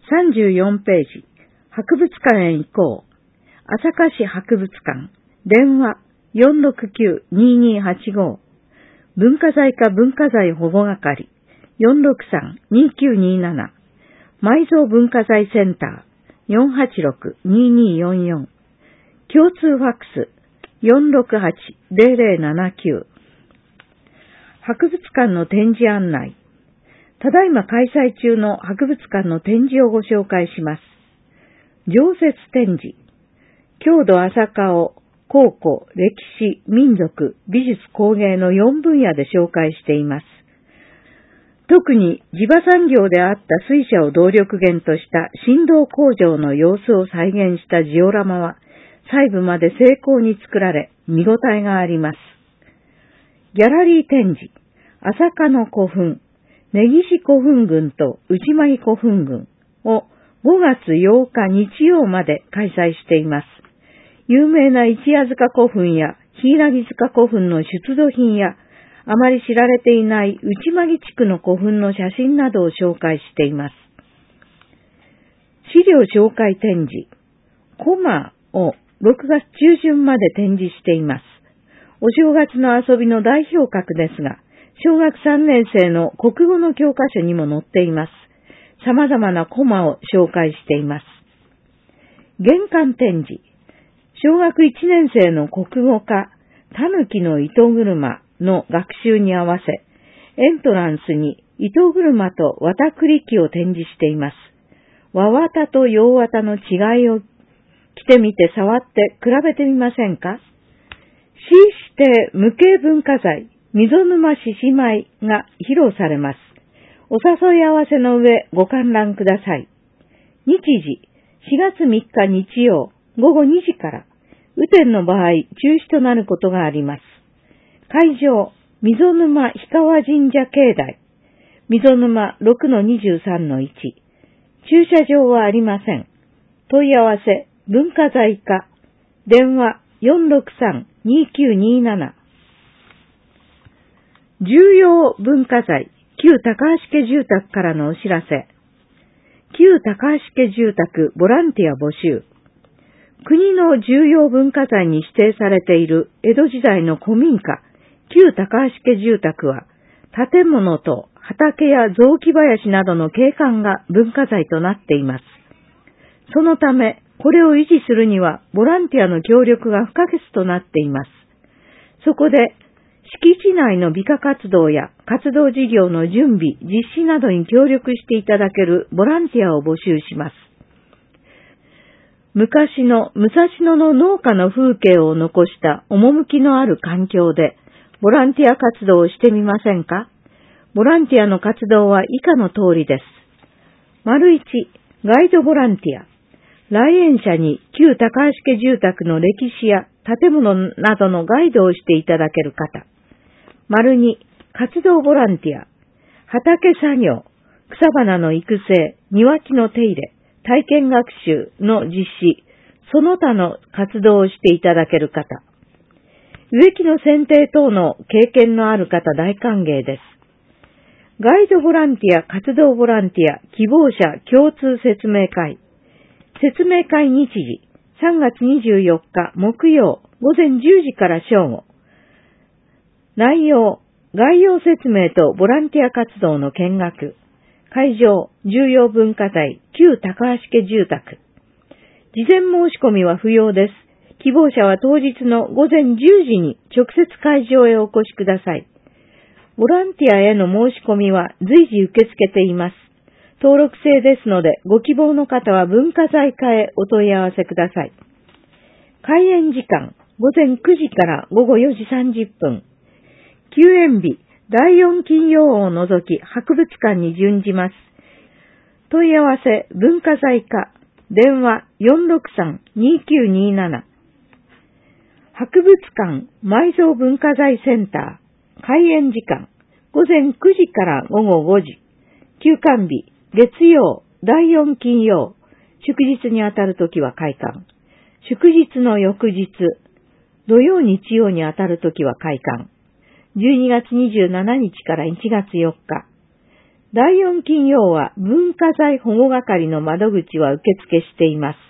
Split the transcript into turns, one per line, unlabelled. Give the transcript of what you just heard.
34ページ、博物館へ行こう。朝霞市博物館、電話 469-2285。文化財課文化財保護係、463-2927。埋蔵文化財センター、486-2244。共通ファックス、468-0079。博物館の展示案内。ただいま開催中の博物館の展示をご紹介します。常設展示。郷土朝顔、考古、歴史、民族、美術工芸の4分野で紹介しています。特に地場産業であった水車を動力源とした振動工場の様子を再現したジオラマは細部まで精巧に作られ見応えがあります。ギャラリー展示、朝霞の古墳、根岸古墳群と内間古墳群を5月8日日曜まで開催しています。有名な一夜塚古墳や柊塚古墳の出土品やあまり知られていない内間地区の古墳の写真などを紹介しています。資料紹介展示、コマを6月中旬まで展示しています。お正月の遊びの代表格ですが、小学3年生の国語の教科書にも載っています。様々なコマを紹介しています。玄関展示、小学1年生の国語科、たぬきの糸車の学習に合わせ、エントランスに糸車と綿栗機を展示しています。和綿と洋綿の違いを着てみて触って比べてみませんか？市指定無形文化財、溝沼獅子舞が披露されます。お誘い合わせの上ご観覧ください。日時、4月3日日曜午後2時から、雨天の場合中止となることがあります。会場、溝沼氷川神社境内、溝沼 6-23-1。駐車場はありません。問い合わせ、文化財課、電話 463-2927。重要文化財、旧高橋家住宅からのお知らせ。旧高橋家住宅ボランティア募集。国の重要文化財に指定されている江戸時代の古民家、旧高橋家住宅は、建物と畑や雑木林などの景観が文化財となっています。そのため、これを維持するには、ボランティアの協力が不可欠となっています。そこで、敷地内の美化活動や活動事業の準備、実施などに協力していただけるボランティアを募集します。昔の武蔵野の農家の風景を残した趣のある環境で、ボランティア活動をしてみませんか？ボランティアの活動は以下の通りです。1、ガイドボランティア。来園者に旧高橋家住宅の歴史や建物などのガイドをしていただける方。2、活動ボランティア。畑作業、草花の育成、庭木の手入れ、体験学習の実施、その他の活動をしていただける方。植木の剪定等の経験のある方大歓迎です。ガイドボランティア、活動ボランティア、希望者共通説明会。説明会日時、3月24日木曜午前10時から正午。内容、概要説明とボランティア活動の見学。会場、重要文化財、旧高橋家住宅。事前申し込みは不要です。希望者は当日の午前10時に直接会場へお越しください。ボランティアへの申し込みは随時受け付けています。登録制ですので、ご希望の方は文化財課へお問い合わせください。開園時間、午前9時から午後4時30分。休園日、第4金曜を除き博物館に準じます。問い合わせ、文化財課、電話 463-2927。博物館埋蔵文化財センター、開園時間、午前9時から午後5時。休館日、月曜、第4金曜、祝日にあたるときは開館。祝日の翌日、土曜日曜にあたるときは開館。12月27日から1月4日。 第4金曜は文化財保護係の窓口は受付しています。